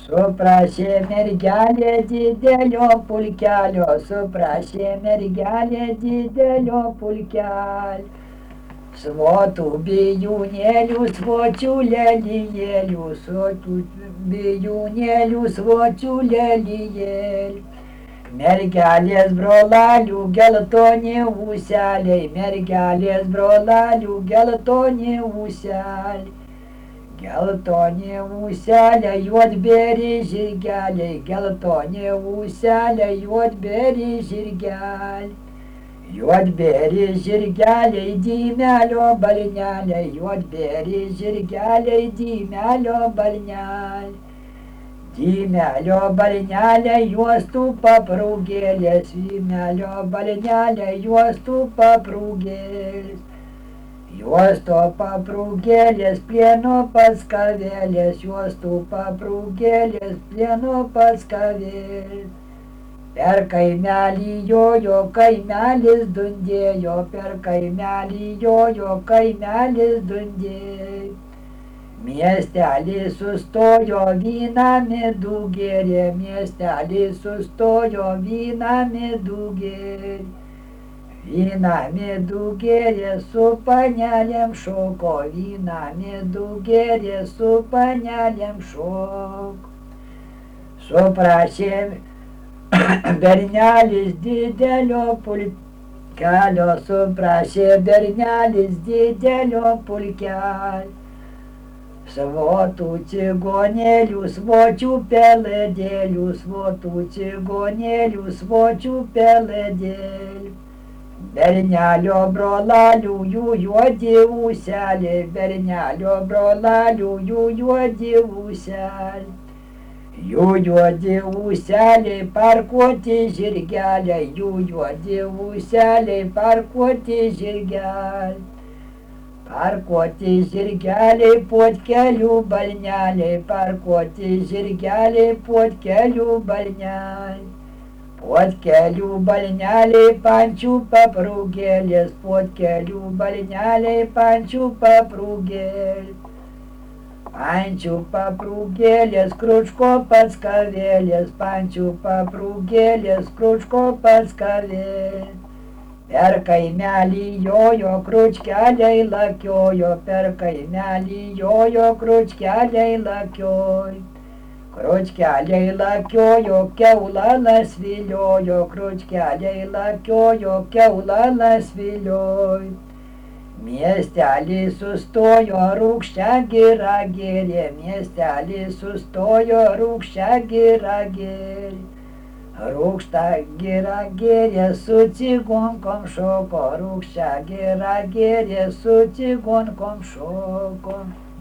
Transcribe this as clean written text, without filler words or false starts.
Suprašė mergelė didelio pulkelio, suprašė mergelė didelio pulkelio. Svotų bijūnėlių, svočių lelijėlių, svotų bijūnėlių, svočių lelijėlių. Mergelės brolalių geltoni ūseliai, mergelės brolalių geltoni ūseliai. Geltoni ūseliai, juodbėri žirgeliai, geltoni ūseliai, juodbėri žirgeliai. Juodbėri žirgeliai, dymelio balneliai, juodbėri žirgeliai, dymelio balneliai. Dymelio balneliai, juostų paprūgėlės, dymelio balneliai, juostų paprūgėlės. Juosto paprūgėlės, plieno paskavėlės, juostų paprūgėlės, plieno paskavėlės. Per kaimelį jojo, kaimelis dundėjo, per kaimelį jojo, kaimelis dundėjo. Miestelį sustojo, vyną midų gėrė, miestelį sustojo, vyną midų gėrė. Vyną midų gėrė, su panelėm šoko, vyną midų gėrė, su panelėm šoko. Suprašė bernelis didelio pulkelio, suprašė bernelis didelio pulkelio. Svotų cigonėlių, svočių peledėlių, svotų cigonėlių, svočių peledėlių. Bernelio brolalių, jų juodi ūseliai, bernelio brolalių, jų juodi ūseliai. Jų juodi ūseliai, parkuoti žirgeliai, jų juodi ūseliai, parkuoti žirgeliai. Parkuoti žirgeliai, puotkelių balneliai, parkuoti žirgeliai, puotkelių balneliai. Puotkelių balneliai, pančių paprūgėlės, puotkelių balneliai, pančių paprūgėlės. Pančių paprūgėlės, kručko paskavėlės, pančių paprūgėlės, kručko paskavėlės. Per kaimelį jojo, kručkeliai lakiojo, per kaimelį jojo, kručkeliai lakiojo. Kručkeliai lakiojo, keulalas viliojo, kručkeliai lakiojo, keulalas viliojo. Miestelį sustojo, rūgščią girą gėrė, miestelį sustojo, rūgščią girą gėrė. Rūgštą girą gėrė, su cigonkom šoko, rūgščią girą gėrė, su cigonkom šoko.